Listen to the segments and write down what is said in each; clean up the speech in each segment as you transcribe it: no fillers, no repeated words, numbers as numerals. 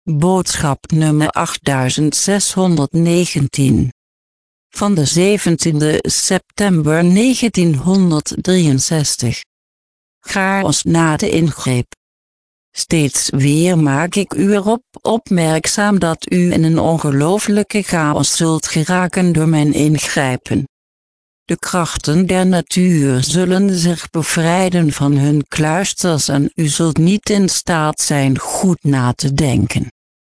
Boodschap nummer 8619. Van de 17e september 1963. Chaos na de ingreep. Steeds weer maak ik u erop opmerkzaam dat u in een ongelooflijke chaos zult geraken door mijn ingrijpen. De krachten der natuur zullen zich bevrijden van hun kluisters en u zult niet in staat zijn goed na te denken.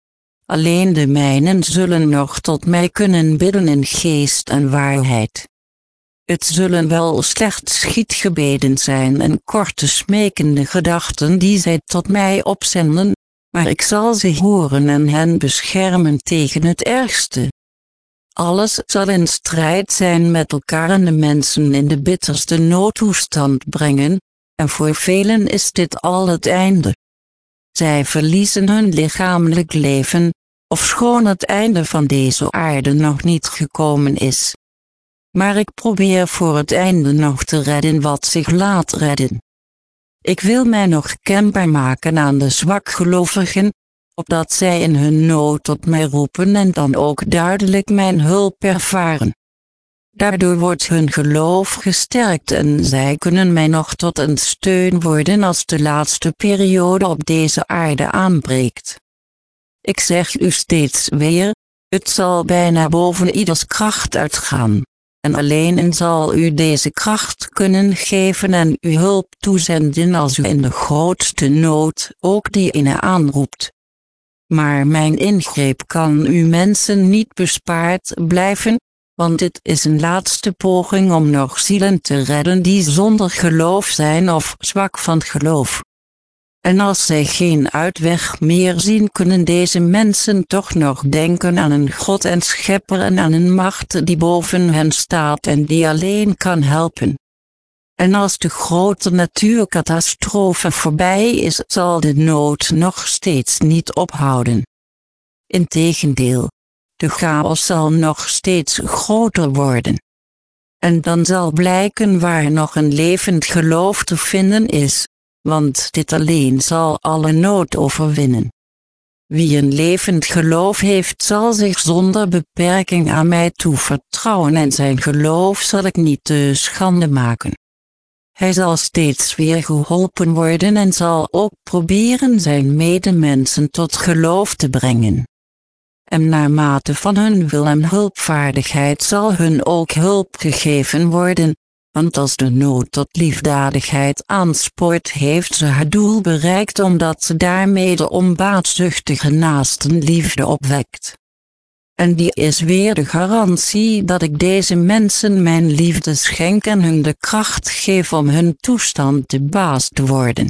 Alleen de mijnen zullen nog tot mij kunnen bidden in geest en waarheid. Het zullen wel slechts schietgebeden zijn en korte smekende gedachten die zij tot mij opzenden, maar ik zal ze horen en hen beschermen tegen het ergste. Alles zal in strijd zijn met elkaar en de mensen in de bitterste noodtoestand brengen, en voor velen is dit al het einde. Zij verliezen hun lichamelijk leven, ofschoon het einde van deze aarde nog niet gekomen is. Maar ik probeer voor het einde nog te redden wat zich laat redden. Ik wil mij nog kenbaar maken aan de zwakgelovigen, opdat zij in hun nood tot mij roepen en dan ook duidelijk mijn hulp ervaren. Daardoor wordt hun geloof gesterkt en zij kunnen mij nog tot een steun worden als de laatste periode op deze aarde aanbreekt. Ik zeg u steeds weer, het zal bijna boven ieders kracht uitgaan, en alleen zal u deze kracht kunnen geven en u hulp toezenden als u in de grootste nood ook die ene aanroept. Maar mijn ingreep kan u mensen niet bespaard blijven, want dit is een laatste poging om nog zielen te redden die zonder geloof zijn of zwak van geloof. En als zij geen uitweg meer zien, kunnen deze mensen toch nog denken aan een God en Schepper en aan een macht die boven hen staat en die alleen kan helpen. En als de grote natuurcatastrofe voorbij is, zal de nood nog steeds niet ophouden. Integendeel, de chaos zal nog steeds groter worden. En dan zal blijken waar nog een levend geloof te vinden is, want dit alleen zal alle nood overwinnen. Wie een levend geloof heeft, zal zich zonder beperking aan mij toevertrouwen en zijn geloof zal ik niet te schande maken. Hij zal steeds weer geholpen worden en zal ook proberen zijn medemensen tot geloof te brengen. En naarmate van hun wil en hulpvaardigheid zal hun ook hulp gegeven worden, want als de nood tot liefdadigheid aanspoort, heeft ze haar doel bereikt omdat ze daarmee de onbaatzuchtige naastenliefde opwekt. En die is weer de garantie dat ik deze mensen mijn liefde schenk en hun de kracht geef om hun toestand de baas te worden.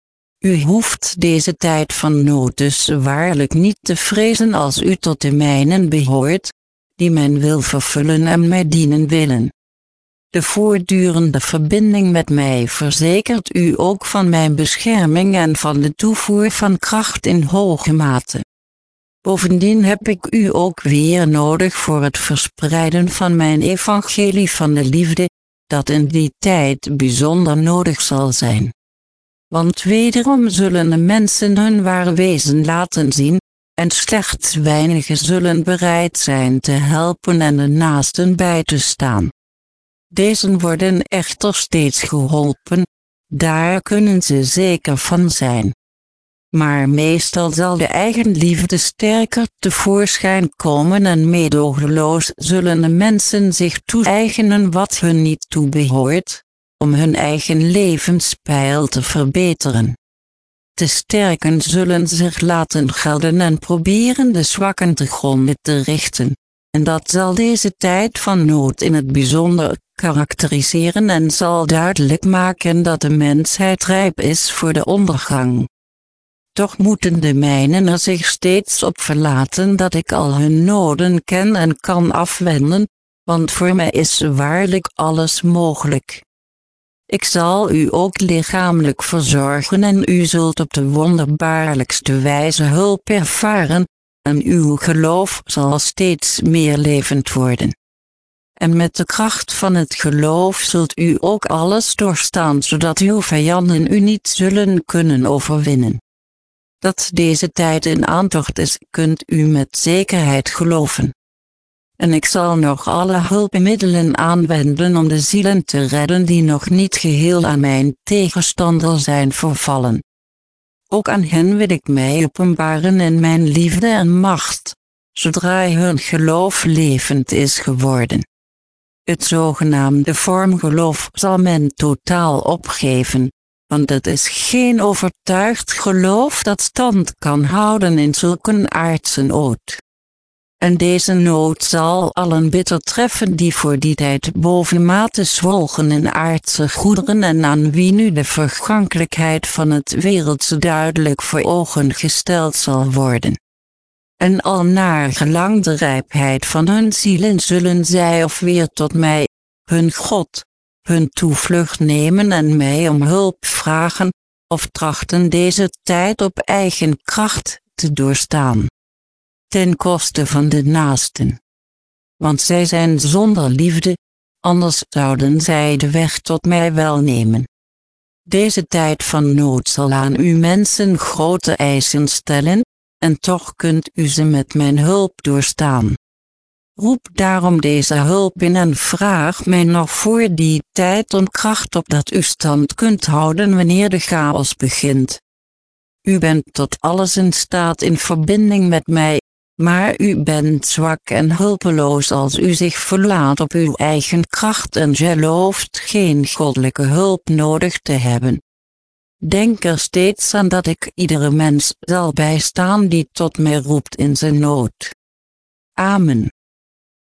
U hoeft deze tijd van nood dus waarlijk niet te vrezen als u tot de mijnen behoort, die mijn wil vervullen en mij dienen willen. De voortdurende verbinding met mij verzekert u ook van mijn bescherming en van de toevoer van kracht in hoge mate. Bovendien heb ik u ook weer nodig voor het verspreiden van mijn evangelie van de liefde, dat in die tijd bijzonder nodig zal zijn. Want wederom zullen de mensen hun ware wezen laten zien, en slechts weinigen zullen bereid zijn te helpen en de naasten bij te staan. Deze worden echter steeds geholpen, daar kunnen ze zeker van zijn. Maar meestal zal de eigenliefde sterker tevoorschijn komen en meedogenloos zullen de mensen zich toe-eigenen wat hun niet toebehoort, om hun eigen levenspeil te verbeteren. De sterken zullen zich laten gelden en proberen de zwakken te gronden te richten, en dat zal deze tijd van nood in het bijzonder karakteriseren en zal duidelijk maken dat de mensheid rijp is voor de ondergang. Toch moeten de mijnen er zich steeds op verlaten dat ik al hun noden ken en kan afwenden, want voor mij is waarlijk alles mogelijk. Ik zal u ook lichamelijk verzorgen en u zult op de wonderbaarlijkste wijze hulp ervaren, en uw geloof zal steeds meer levend worden. En met de kracht van het geloof zult u ook alles doorstaan, zodat uw vijanden u niet zullen kunnen overwinnen. Dat deze tijd in aantocht is, kunt u met zekerheid geloven. En ik zal nog alle hulpmiddelen aanwenden om de zielen te redden die nog niet geheel aan mijn tegenstander zijn vervallen. Ook aan hen wil ik mij openbaren in mijn liefde en macht, zodra hun geloof levend is geworden. Het zogenaamde vormgeloof zal men totaal opgeven, want het is geen overtuigd geloof dat stand kan houden in zulke aardse nood. En deze nood zal allen bitter treffen die voor die tijd bovenmate zwolgen in aardse goederen en aan wie nu de vergankelijkheid van het wereldse duidelijk voor ogen gesteld zal worden. En al naar gelang de rijpheid van hun zielen zullen zij of weer tot mij, hun God, hun toevlucht nemen en mij om hulp vragen, of trachten deze tijd op eigen kracht te doorstaan. Ten koste van de naasten. Want zij zijn zonder liefde, anders zouden zij de weg tot mij wel nemen. Deze tijd van nood zal aan u mensen grote eisen stellen, en toch kunt u ze met mijn hulp doorstaan. Roep daarom deze hulp in en vraag mij nog voor die tijd om kracht opdat u stand kunt houden wanneer de chaos begint. U bent tot alles in staat in verbinding met mij, maar u bent zwak en hulpeloos als u zich verlaat op uw eigen kracht en gelooft geen goddelijke hulp nodig te hebben. Denk er steeds aan dat ik iedere mens zal bijstaan die tot mij roept in zijn nood. Amen.